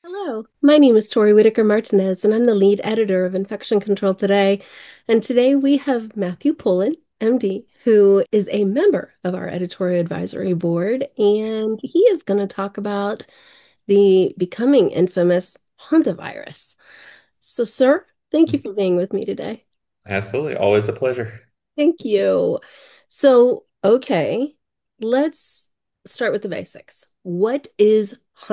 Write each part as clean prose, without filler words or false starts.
Hello, my name is Tori Whitaker Martinez, and I'm the lead editor of Infection Control Today. And today we have Matthew Pullen, MD, who is a member of our editorial advisory board, and he is going to talk about the becoming infamous hantavirus. So, sir, thank you for being with me today. Absolutely. Always a pleasure. Thank you. So, okay, let's start with the basics. What is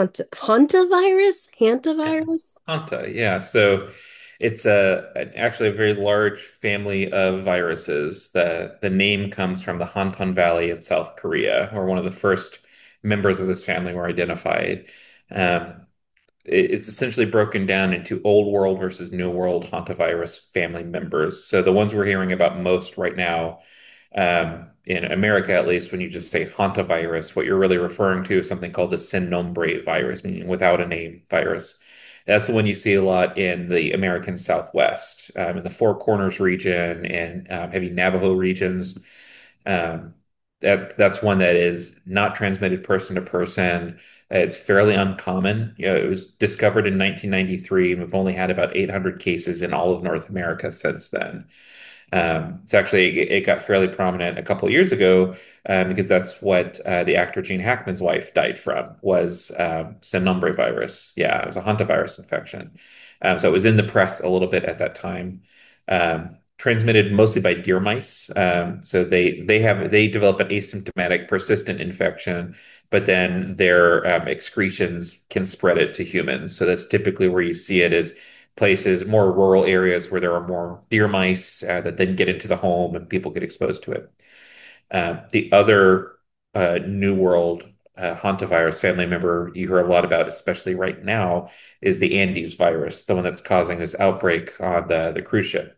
hantavirus? Yeah. Hantavirus? Hanta, yeah. So it's actually a very large family of viruses. The name comes from the Hantan Valley in South Korea, where one of the first members of this family were identified. Um, it's essentially broken down into Old World versus New World hantavirus family members. So the ones we're hearing about most right now, in America at least, when you just say hantavirus, what you're really referring to is something called the sin nombre virus, meaning without a name virus. That's the one you see a lot in the American Southwest, in the Four Corners region and heavy Navajo regions. Um, that's one that is not transmitted person to person. It's fairly uncommon. It was discovered in 1993, and we've only had about 800 cases in all of North America since then. It's actually it got fairly prominent a couple of years ago because that's what the actor Gene Hackman's wife died from was Nombre virus. Yeah, it was a hantavirus infection. So it was in the press a little bit at that time. Transmitted mostly by deer mice. So they develop an asymptomatic persistent infection, but then their excretions can spread it to humans. So that's typically where you see it is places, more rural areas where there are more deer mice that then get into the home and people get exposed to it. The other New World hantavirus family member you hear a lot about, especially right now, is the Andes virus, the one that's causing this outbreak on the cruise ship.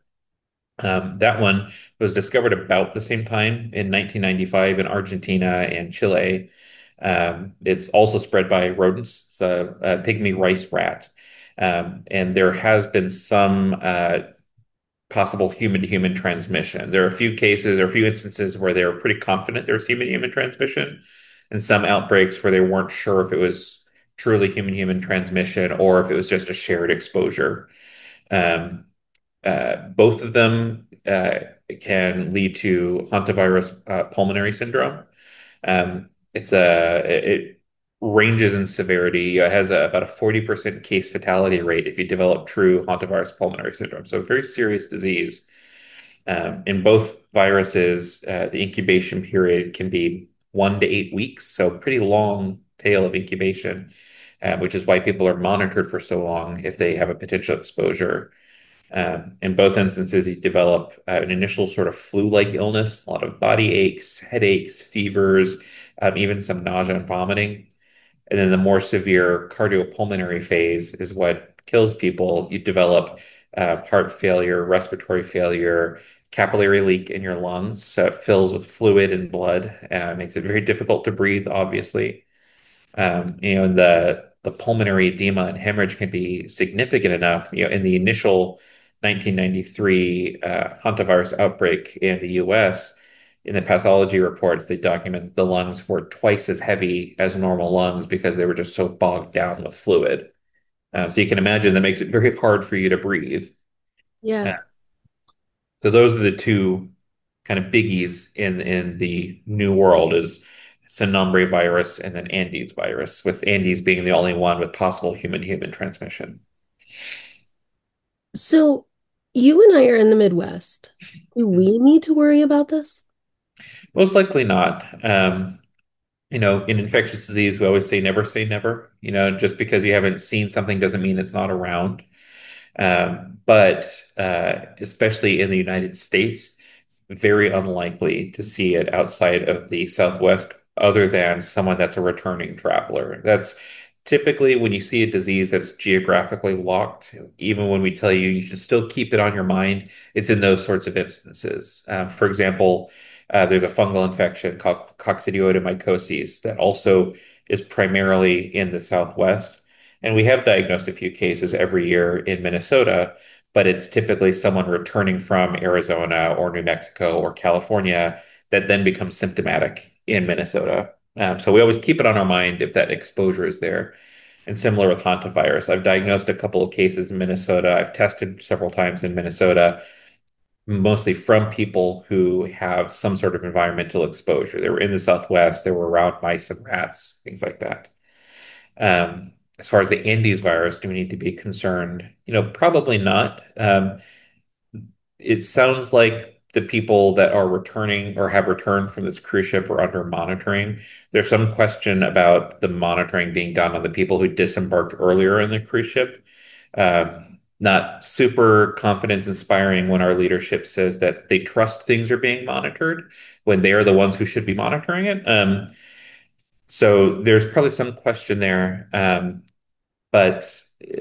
That one was discovered about the same time in 1995 in Argentina and Chile. It's also spread by rodents. It's a pygmy rice rat. And there has been some possible human-to-human transmission. There are a few cases or a few instances where they were pretty confident there was human-to-human transmission, and some outbreaks where they weren't sure if it was truly human-human transmission or if it was just a shared exposure. Um, both of them can lead to hantavirus pulmonary syndrome. It ranges in severity. It has about a 40% case fatality rate if you develop true hantavirus pulmonary syndrome. So a very serious disease. In both viruses, the incubation period can be 1 to 8 weeks, so pretty long tail of incubation, which is why people are monitored for so long if they have a potential exposure. In both instances, you develop an initial sort of flu-like illness, a lot of body aches, headaches, fevers, even some nausea and vomiting. And then the more severe cardiopulmonary phase is what kills people. You develop heart failure, respiratory failure, capillary leak in your lungs. So it fills with fluid and blood, makes it very difficult to breathe, obviously. The pulmonary edema and hemorrhage can be significant enough. In the initial 1993 hantavirus outbreak in the U.S., in the pathology reports, they document that the lungs were twice as heavy as normal lungs because they were just so bogged down with fluid. So you can imagine that makes it very hard for you to breathe. Yeah. Uh, so those are the two kind of biggies in the new world is Sanumbre virus and then Andes virus, with Andes being the only one with possible human-human transmission. So you and I are in the Midwest. Do we need to worry about this? Most likely not. In infectious disease, we always say never. Just because you haven't seen something doesn't mean it's not around. But especially in the United States, very unlikely to see it outside of the Southwest, other than someone that's a returning traveler. That's typically when you see a disease that's geographically locked, even when we tell you you should still keep it on your mind, it's in those sorts of instances. For example, there's a fungal infection called coccidioidomycosis that also is primarily in the Southwest. And we have diagnosed a few cases every year in Minnesota, but it's typically someone returning from Arizona or New Mexico or California that then becomes symptomatic in Minnesota. So we always keep it on our mind if that exposure is there. And similar with hantavirus, I've diagnosed a couple of cases in Minnesota. I've tested several times in Minnesota, mostly from people who have some sort of environmental exposure. They were in the Southwest, they were around mice and rats, things like that. As far as the Andes virus, do we need to be concerned? Probably not. It sounds like the people that are returning or have returned from this cruise ship are under monitoring. There's some question about the monitoring being done on the people who disembarked earlier in the cruise ship. Not super confidence inspiring when our leadership says that they trust things are being monitored when they are the ones who should be monitoring it. So there's probably some question there. But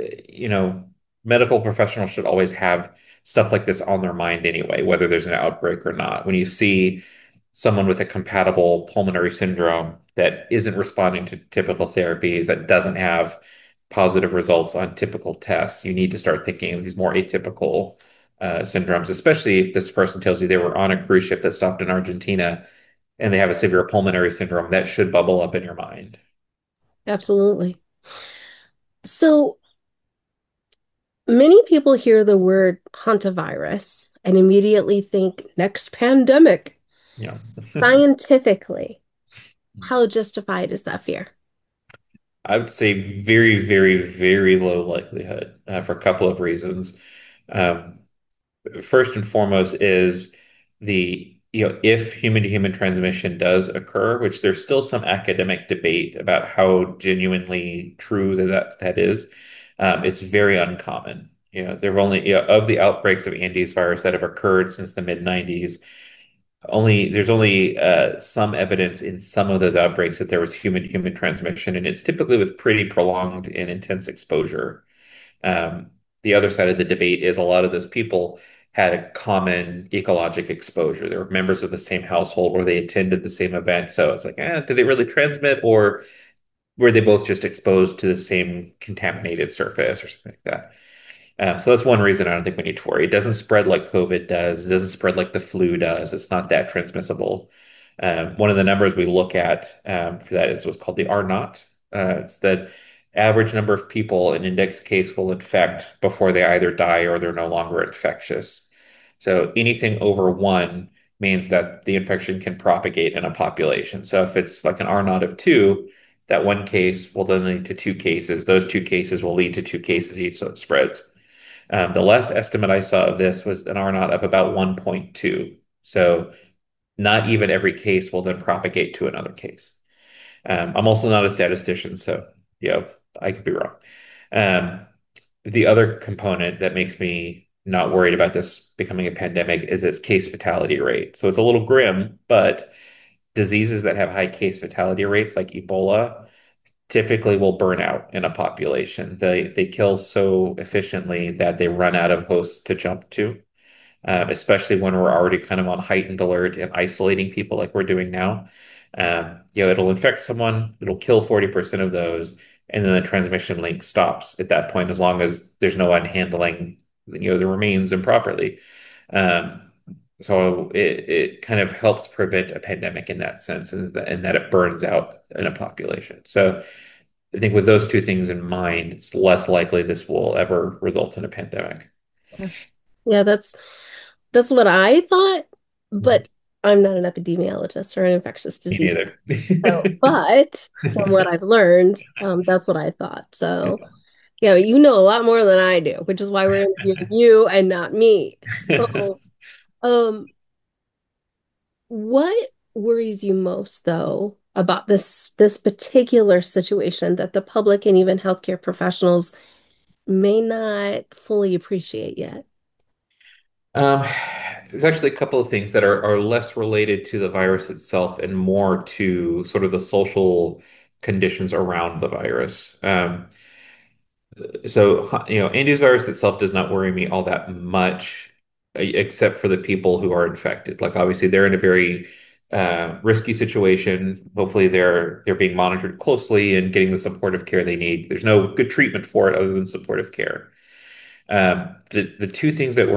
medical professionals should always have stuff like this on their mind anyway, whether there's an outbreak or not. When you see someone with a compatible pulmonary syndrome that isn't responding to typical therapies, that doesn't have positive results on typical tests, you need to start thinking of these more atypical syndromes, especially if this person tells you they were on a cruise ship that stopped in Argentina and they have a severe pulmonary syndrome. That should bubble up in your mind. Absolutely. So many people hear the word hantavirus and immediately think next pandemic. Yeah. Scientifically, how justified is that fear? I would say very, very, very low likelihood for a couple of reasons. Um, First and foremost is if human to human transmission does occur, which there's still some academic debate about how genuinely true that is. It's very uncommon. There have only, of the outbreaks of Andes virus that have occurred since the mid 90s, there's only some evidence in some of those outbreaks that there was human to human transmission, and it's typically with pretty prolonged and intense exposure. The other side of the debate is a lot of those people had a common ecologic exposure. They were members of the same household or they attended the same event. So it's like, did they really transmit, or were they both just exposed to the same contaminated surface or something like that? So that's one reason I don't think we need to worry. It doesn't spread like COVID does. It doesn't spread like the flu does. It's not that transmissible. One of the numbers we look at for that is what's called the R naught. It's the average number of people an index case will infect before they either die or they're no longer infectious. So anything over one means that the infection can propagate in a population. So if it's like an R naught of two, that one case will then lead to two cases. Those two cases will lead to two cases each, so it spreads. The last estimate I saw of this was an R naught of about 1.2. So not even every case will then propagate to another case. I'm also not a statistician, so I could be wrong. Um, the other component that makes me not worried about this becoming a pandemic is its case fatality rate. So it's a little grim, but diseases that have high case fatality rates, like Ebola, typically will burn out in a population. They kill so efficiently that they run out of hosts to jump to, especially when we're already kind of on heightened alert and isolating people like we're doing now. It'll infect someone, it'll kill 40% of those, and then the transmission link stops at that point, as long as there's no one handling, the remains improperly. Um, so it kind of helps prevent a pandemic in that sense, in that it burns out in a population. So I think with those two things in mind, it's less likely this will ever result in a pandemic. Yeah, yeah, that's what I thought, Mhm. but I'm not an epidemiologist or an infectious Me disease. neither. So, but from what I've learned, that's what I thought. So, yeah, you know a lot more than I do, which is why we're interviewing you and not me. So, um, what worries you most, though, about this particular situation that the public and even healthcare professionals may not fully appreciate yet? Um, there's actually a couple of things that are less related to the virus itself and more to sort of the social conditions around the virus. Andes virus itself does not worry me all that much, except for the people who are infected. Like obviously they're in a very risky situation. Hopefully they're being monitored closely and getting the supportive care they need. There's no good treatment for it other than supportive care. The two things that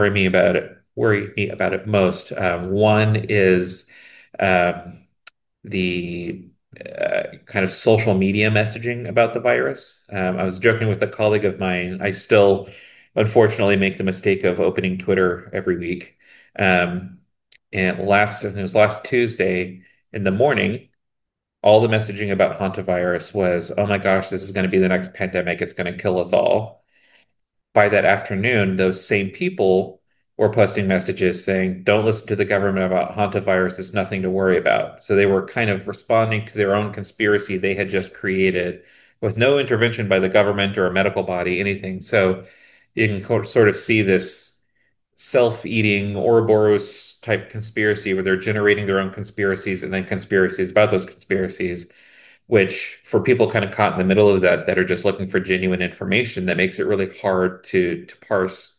worry me about it most. One is um, the kind of social media messaging about the virus. I was joking with a colleague of mine. I still, unfortunately, make the mistake of opening Twitter every week. Um, and it was last Tuesday in the morning, all the messaging about hantavirus was, "Oh my gosh, this is going to be the next pandemic. It's going to kill us all." By that afternoon, those same people were posting messages saying, "Don't listen to the government about hantavirus. It's nothing to worry about." So they were kind of responding to their own conspiracy they had just created with no intervention by the government or a medical body, anything. So you can sort of see this self-eating Ouroboros type conspiracy where they're generating their own conspiracies and then conspiracies about those conspiracies, which for people kind of caught in the middle of that are just looking for genuine information, that makes it really hard to parse.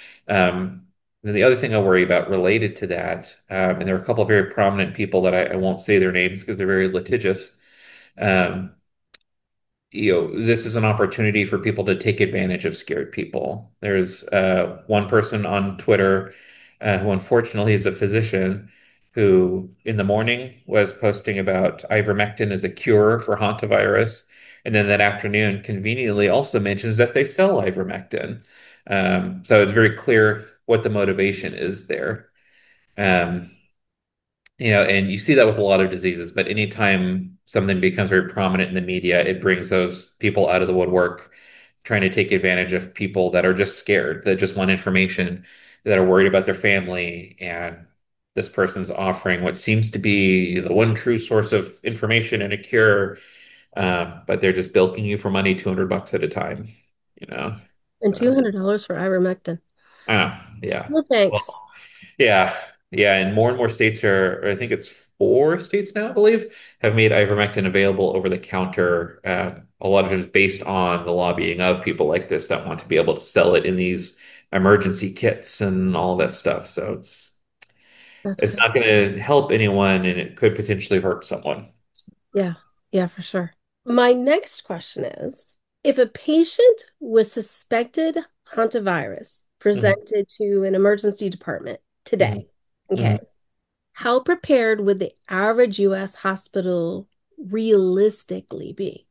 Then the other thing I worry about related to that, and there are a couple of very prominent people that I won't say their names because they're very litigious. Um, this is an opportunity for people to take advantage of scared people. There's one person on Twitter who unfortunately is a physician who in the morning was posting about ivermectin as a cure for hantavirus, and then that afternoon conveniently also mentions that they sell ivermectin. So it's very clear what the motivation is there. Um, and you see that with a lot of diseases, but anytime something becomes very prominent in the media, it brings those people out of the woodwork, trying to take advantage of people that are just scared, that just want information, that are worried about their family. And this person's offering what seems to be the one true source of information and a cure, but they're just bilking you for money, $200 at a time, you know? And So, $200 for ivermectin. I don't know. Yeah. No thanks. Well, yeah, yeah, and more states are, or I think it's four states now, I believe, have made ivermectin available over the counter. A lot of times based on the lobbying of people like this that want to be able to sell it in these emergency kits and all that stuff. So That's it's crazy. not going to help anyone, and it could potentially hurt someone. Yeah, yeah, for sure. My next question is, if a patient with suspected hantavirus Mhm, presented to an emergency department mhm, today, okay, mhm. how prepared would the average US hospital realistically be?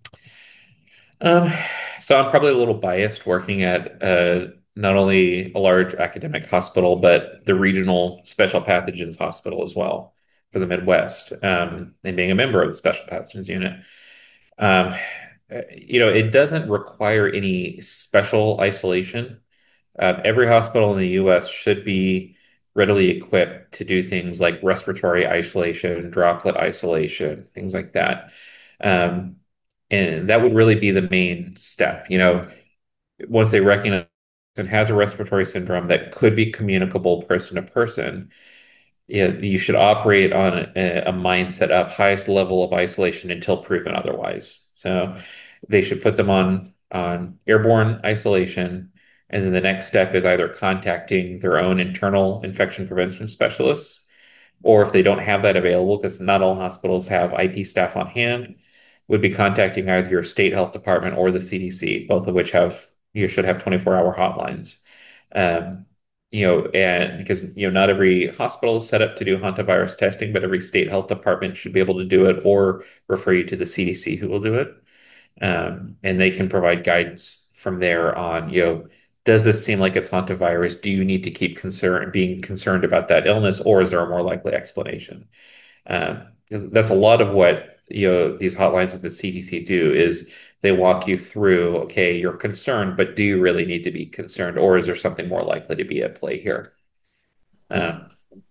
Um, so I'm probably a little biased working at not only a large academic hospital, but the regional special pathogens hospital as well for the Midwest, and being a member of the special pathogens unit. Um, it doesn't require any special isolation. Every hospital in the US should be readily equipped to do things like respiratory isolation, droplet isolation, things like that. Um, and that would really be the main step. Once they recognize and has a respiratory syndrome that could be communicable person to person, you should operate on a mindset of highest level of isolation until proven otherwise. So they should put them on airborne isolation, and then the next step is either contacting their own internal infection prevention specialists, or if they don't have that available, because not all hospitals have IP staff on hand, would be contacting either your state health department or the CDC, both of which you should have 24-hour hotlines. Um, and because not every hospital is set up to do hantavirus testing, but every state health department should be able to do it or refer you to the CDC who will do it. And they can provide guidance from there on, does this seem like it's hantavirus? Do you need to keep being concerned about that illness, or is there a more likely explanation? 'Cause that's a lot of what these hotlines at the CDC do is they walk you through, okay, you're concerned, but do you really need to be concerned, or is there something more likely to be at play here? That Um, makes sense.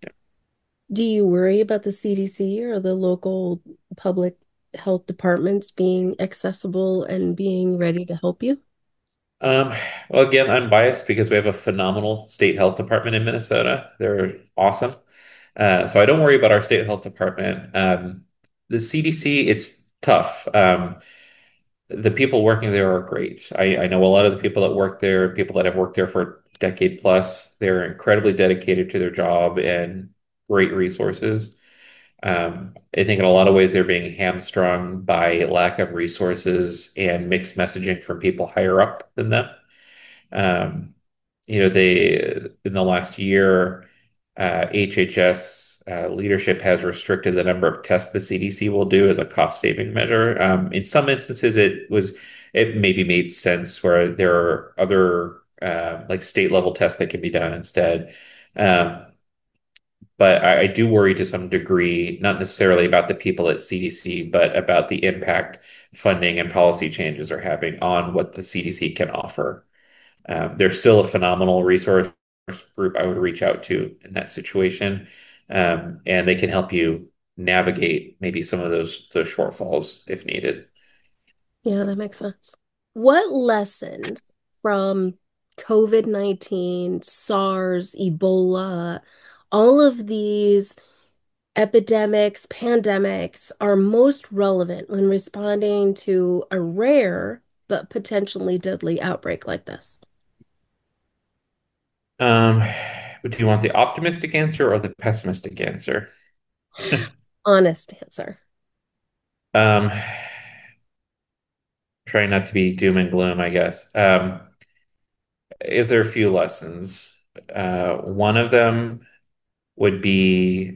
Do you worry about the CDC or the local public health departments being accessible and being ready to help you? um, well, again, I'm biased because we have a phenomenal state health department in Minnesota. They're awesome. So I don't worry about our state health department. The CDC, it's tough. The people working there are great. I know a lot of the people that work there, people that have worked there for a decade plus. They're incredibly dedicated to their job and great resources. I think in a lot of ways they're being hamstrung by lack of resources and mixed messaging from people higher up than them. They in the last year, HHS leadership has restricted the number of tests the CDC will do as a cost saving measure. In some instances, it maybe made sense where there are other like state level tests that can be done instead. Um, but I do worry to some degree, not necessarily about the people at CDC, but about the impact funding and policy changes are having on what the CDC can offer. They're still a phenomenal resource group I would reach out to in that situation, and they can help you navigate maybe some of those shortfalls if needed. Yeah, that makes sense. What lessons from COVID-19, SARS, Ebola, all of these epidemics, pandemics are most relevant when responding to a rare but potentially deadly outbreak like this? Um, do you want the optimistic answer or the pessimistic answer? Honest answer. Um, Trying not to be doom and gloom, I guess. Is there a few lessons? One of them would be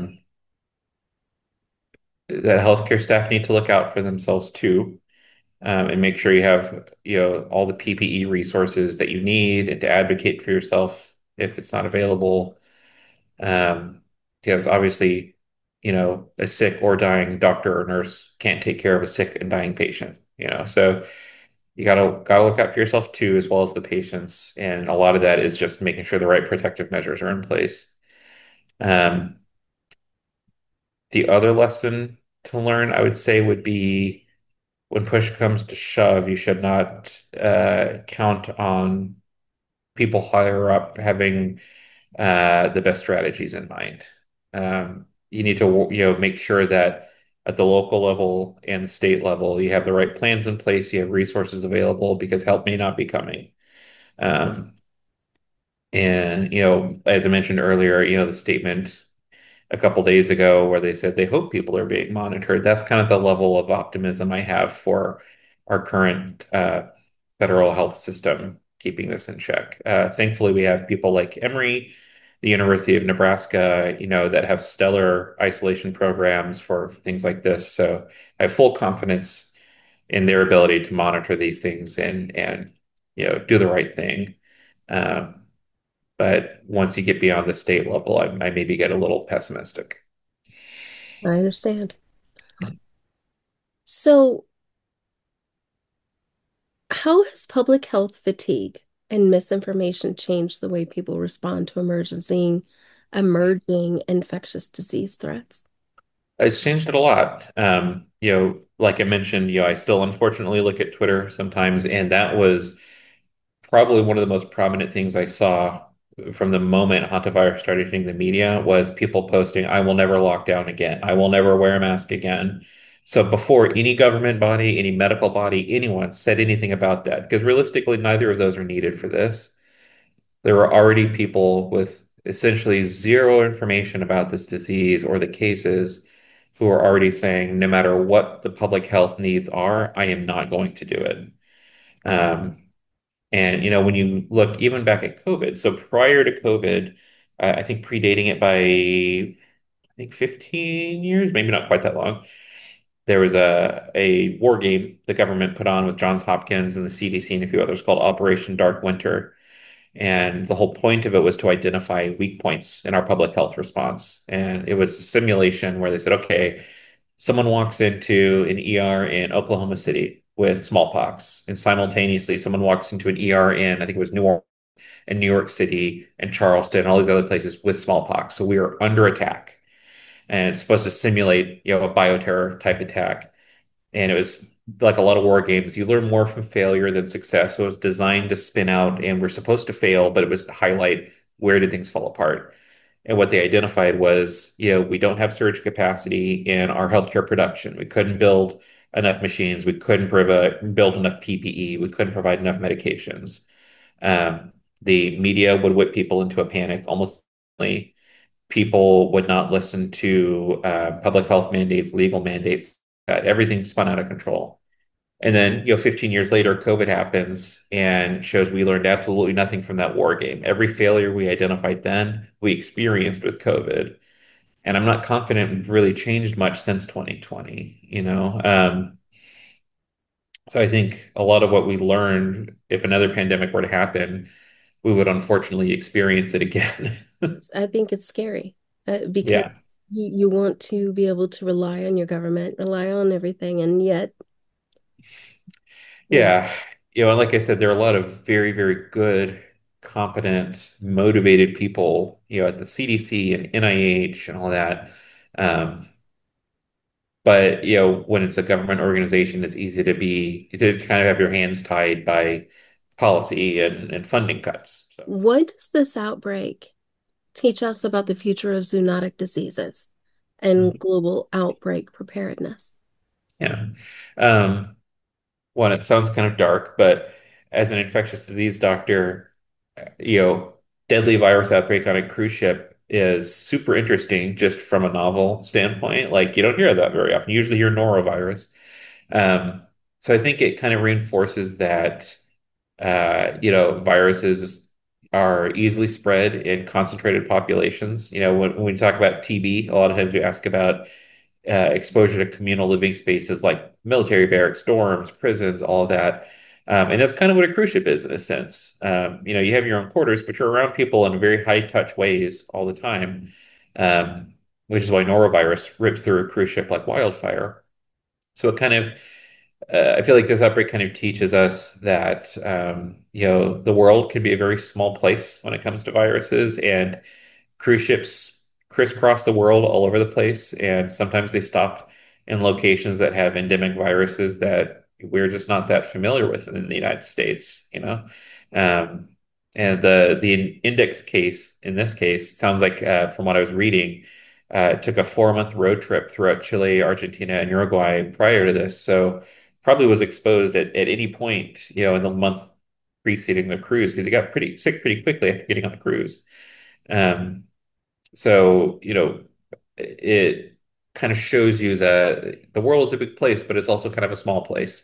that healthcare staff need to look out for themselves too, and make sure you have, all the PPE resources that you need and to advocate for yourself if it's not available. Um, because obviously, a sick or dying doctor or nurse can't take care of a sick and dying patient, so you gotta look out for yourself too, as well as the patients. And a lot of that is just making sure the right protective measures are in place. Um, the other lesson to learn, I would say, would be when push comes to shove, you should not count on people higher up having the best strategies in mind. You need to, make sure that at the local level and the state level, you have the right plans in place, you have resources available because help may not be coming. Um, and, as I mentioned earlier, the statement a couple days ago where they said they hope people are being monitored. That's kind of the level of optimism I have for our current federal health system keeping this in check. Thankfully, we have people like Emory, the University of Nebraska, that have stellar isolation programs for things like this. So I have full confidence in their ability to monitor these things and do the right thing. Um, but once you get beyond the state level, I maybe get a little pessimistic. I understand. So, how has public health fatigue and misinformation changed the way people respond to emerging infectious disease threats? It's changed it a lot. Like I mentioned, I still unfortunately look at Twitter sometimes, and that was probably one of the most prominent things I saw from the moment hantavirus started hitting the media was people posting, "I will never lock down again. I will never wear a mask again." So before any government body, any medical body, anyone said anything about that, because realistically, neither of those are needed for this. There were already people with essentially zero information about this disease or the cases who are already saying, no matter what the public health needs are, I am not going to do it. Um, and when you look even back at COVID, so prior to COVID, I think predating it by I think 15 years, maybe not quite that long, there was a war game the government put on with Johns Hopkins and the CDC and a few others called Operation Dark Winter. And the whole point of it was to identify weak points in our public health response. And it was a simulation where they said, okay, someone walks into an ER in Oklahoma City with smallpox, and simultaneously someone walks into an ER in, I think it was New Orleans and New York City and Charleston and all these other places with smallpox. So we are under attack. And it's supposed to simulate, a bioterror type attack. And it was like a lot of war games. You learn more from failure than success. So it was designed to spin out, and we're supposed to fail, but it was to highlight where did things fall apart. And what they identified was, we don't have surge capacity in our healthcare production. We couldn't build enough machines. We couldn't build enough PPE. We couldn't provide enough medications. The media would whip people into a panic almost instantly. People would not listen to public health mandates, legal mandates. Everything spun out of control. And then, 15 years later, COVID happens and shows we learned absolutely nothing from that war game. Every failure we identified then, we experienced with COVID. And I'm not confident we've really changed much since 2020, you know? So I think a lot of what we learned, if another pandemic were to happen, we would unfortunately experience it again. I think it's scary because Yeah. you want to be able to rely on your government, rely on everything, and yet, you know, Yeah. And like I said, there are a lot of very, very good, competent, motivated people, at the CDC and NIH and all that. Um, but, when it's a government organization, it's easy to kind of have your hands tied by policy and funding cuts. So, what does this outbreak teach us about the future of zoonotic diseases and global outbreak preparedness? yeah. Um, One, it sounds kind of dark, but as an infectious disease doctor, you know, deadly virus outbreak on a cruise ship is super interesting just from a novel standpoint. Like you don't hear that very often. You usually hear norovirus. Um, so I think it kind of reinforces that viruses are easily spread in concentrated populations. When we talk about TB, a lot of times we ask about exposure to communal living spaces like military barracks, dorms, prisons, all of that. And that's kind of what a cruise ship is in a sense. You have your own quarters, but you're around people in very high touch ways all the time, um, which is why norovirus rips through a cruise ship like wildfire. So I feel like this outbreak kind of teaches us that, the world can be a very small place when it comes to viruses, and cruise ships crisscross the world all over the place, and sometimes they stop in locations that have endemic viruses that we're just not that familiar with in the United States. Um, and the index case in this case sounds like, from what I was reading, it took a 4-month road trip throughout Chile, Argentina, and Uruguay prior to this, so probably was exposed at any point, in the month preceding the cruise because he got pretty sick pretty quickly after getting on the cruise. Um, so, it kind of shows you that the world is a big place, but it's also kind of a small place.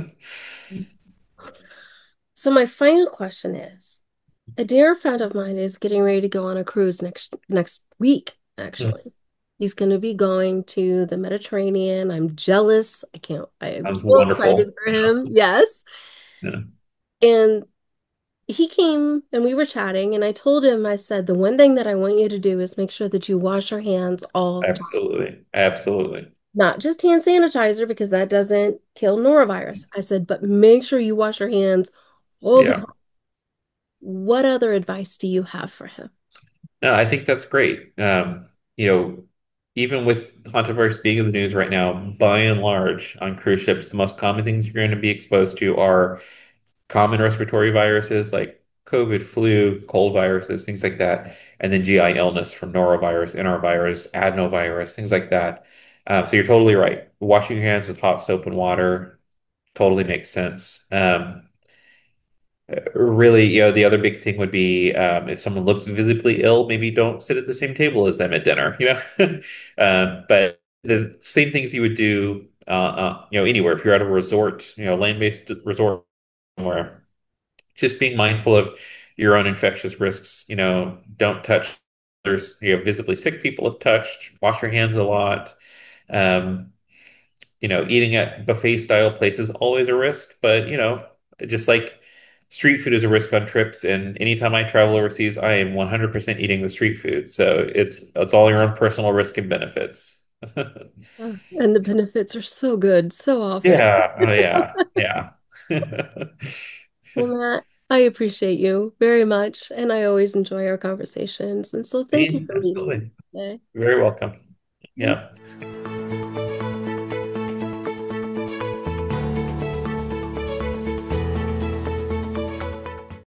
So my final question is, a dear friend of mine is getting ready to go on a cruise next week, actually. He's going to be going to the Mediterranean. I'm jealous. I'm Sounds so excited wonderful. for him. Yes. Yeah, And he came and we were chatting, and I told him, I said, the one thing that I want you to do is make sure that you wash your hands all the time. absolutely. Absolutely. Not just hand sanitizer because that doesn't kill norovirus. I said, but make sure you wash your hands all the time. Yeah. What other advice do you have for him? No, I think that's great. You know, even with hantavirus being in the news right now, by and large, on cruise ships, the most common things you're going to be exposed to are common respiratory viruses like COVID, flu, cold viruses, things like that, and then GI illness from norovirus, norovirus, adenovirus, things like that. So you're totally right. Washing your hands with hot soap and water totally makes sense. Really, the other big thing would be, if someone looks visibly ill, maybe don't sit at the same table as them at dinner. But the same things you would do, anywhere. If you're at a resort, land-based resort somewhere, just being mindful of your own infectious risks. Don't touch others, visibly sick people have touched. Wash your hands a lot. Um, Eating at buffet style places always a risk, but just like street food is a risk on trips, and anytime I travel overseas, I am 100% eating the street food. So it's all your own personal risk and benefits. And the benefits are so good so often. Yeah, oh yeah, yeah. Well, Matt, I appreciate you very much, and I always enjoy our conversations. And so thank you for meeting with Absolutely. me today. You're very welcome. Yeah.